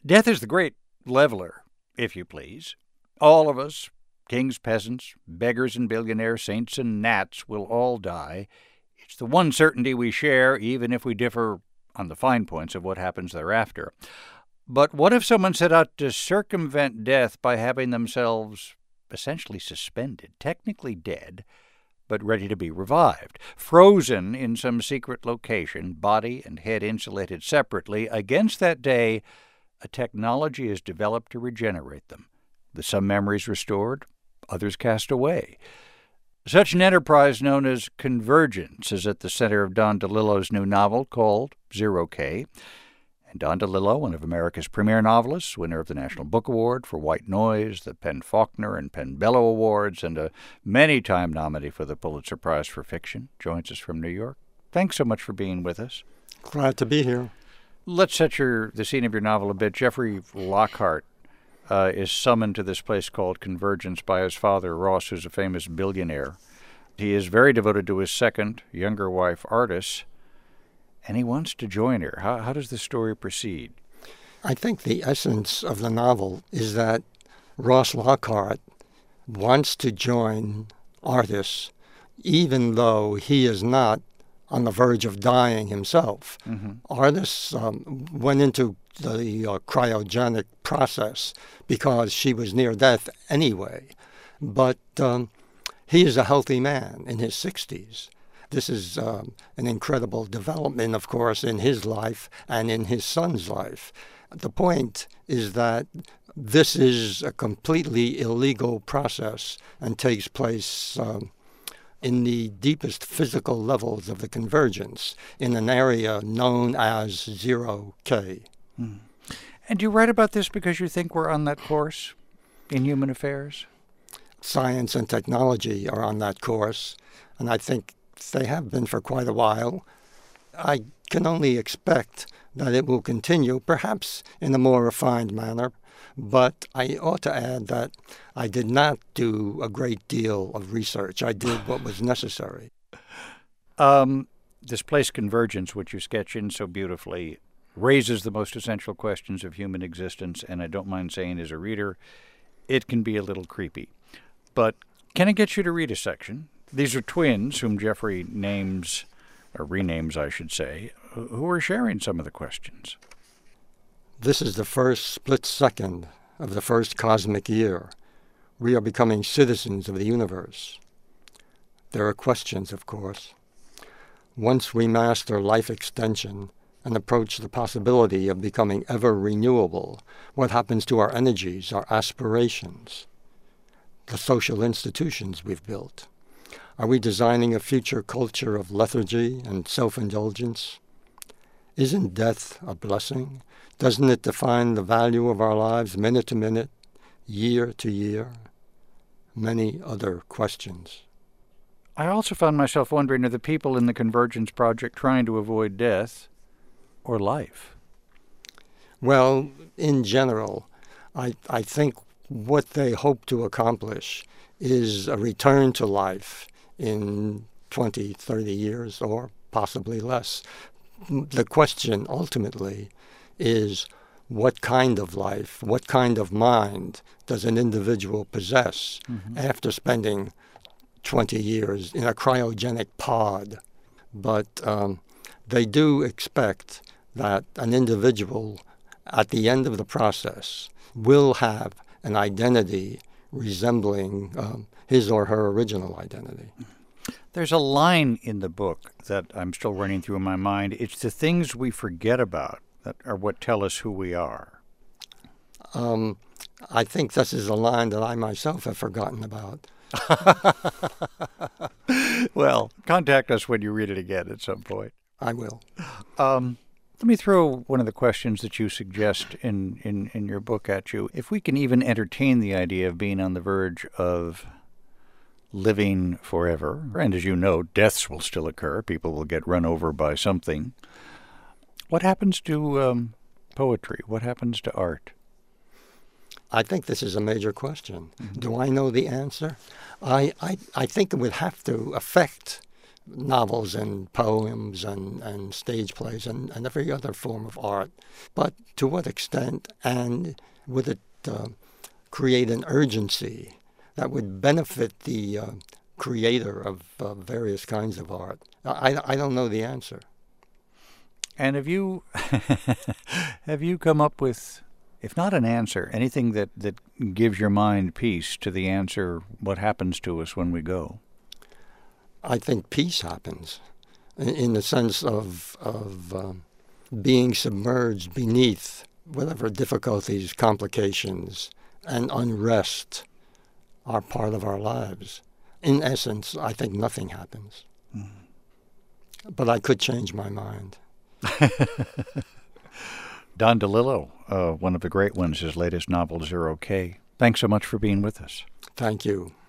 Death is the great leveler, if you please. All of us, kings, peasants, beggars and billionaires, saints and gnats, will all die. It's the one certainty we share, even if we differ on the fine points of what happens thereafter. But what if someone set out to circumvent death by having themselves essentially suspended, technically dead, but ready to be revived, frozen in some secret location, body and head insulated separately? Against that day, a technology is developed to regenerate them. Some memories restored, others cast away. Such an enterprise known as Convergence is at the center of Don DeLillo's new novel called Zero K. And Don DeLillo, one of America's premier novelists, winner of the National Book Award for White Noise, the PEN/Faulkner and PEN/Bellow Awards, and a many-time nominee for the Pulitzer Prize for Fiction, joins us from New York. Thanks so much for being with us. Glad to be here. Let's set the scene of your novel a bit. Jeffrey Lockhart is summoned to this place called Convergence by his father, Ross, who's a famous billionaire. He is very devoted to his second, younger wife, Artis, and he wants to join her. How does the story proceed? I think the essence of the novel is that Ross Lockhart wants to join Artis, even though he is not on the verge of dying himself. Mm-hmm. Artis went into the cryogenic process because she was near death anyway. But he is a healthy man in his 60s. This is an incredible development, of course, in his life and in his son's life. The point is that this is a completely illegal process and takes place in the deepest physical levels of the convergence in an area known as Zero K. Mm. And you write about this because you think we're on that course in human affairs? Science and technology are on that course, and I think they have been for quite a while. I can only expect that it will continue, perhaps in a more refined manner, but I ought to add that I did not do a great deal of research. I did what was necessary. This place, Convergence, which you sketch in so beautifully, raises the most essential questions of human existence, and I don't mind saying as a reader, it can be a little creepy. But can I get you to read a section? These are twins whom Jeffrey names, or renames, I should say, who are sharing some of the questions. This is the first split second of the first cosmic year. We are becoming citizens of the universe. There are questions, of course. Once we master life extension and approach the possibility of becoming ever renewable, what happens to our energies, our aspirations, the social institutions we've built? Are we designing a future culture of lethargy and self-indulgence? Isn't death a blessing? Doesn't it define the value of our lives minute to minute, year to year? Many other questions. I also found myself wondering, are the people in the Convergence Project trying to avoid death or life? Well, in general, I think what they hope to accomplish is a return to life in 20, 30 years, or possibly less. The question ultimately is, what kind of life, what kind of mind does an individual possess after spending 20 years in a cryogenic pod? But they do expect that an individual at the end of the process will have an identity resembling his or her original identity. There's a line in the book that I'm still running through in my mind. It's the things we forget about that are what tell us who we are. I think this is a line that I myself have forgotten about. Well, contact us when you read it again at some point. I will. Let me throw one of the questions that you suggest in your book at you. If we can even entertain the idea of being on the verge of living forever, and as you know, deaths will still occur. People will get run over by something. What happens to poetry? What happens to art? I think this is a major question. Mm-hmm. Do I know the answer? I think it would have to affect novels and poems and stage plays and every other form of art. But to what extent, and would it create an urgency that would benefit the creator of various kinds of art? I don't know the answer. And have you come up with, if not an answer, anything that gives your mind peace to the answer, what happens to us when we go? I think peace happens in the sense of being submerged beneath whatever difficulties, complications, and unrest are part of our lives. In essence, I think nothing happens. Mm. But I could change my mind. Don DeLillo, one of the great ones, his latest novel, Zero K. Thanks so much for being with us. Thank you.